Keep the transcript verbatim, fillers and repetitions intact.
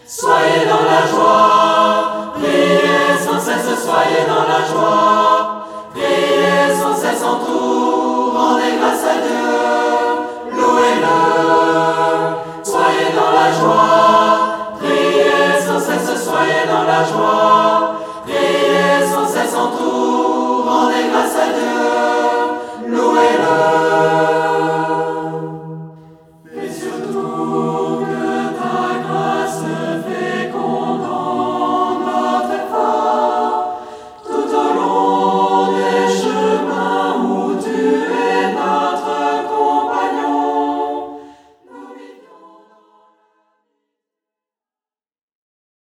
soyez dans la joie, priez sans cesse, soyez dans la joie, priez sans cesse en tout.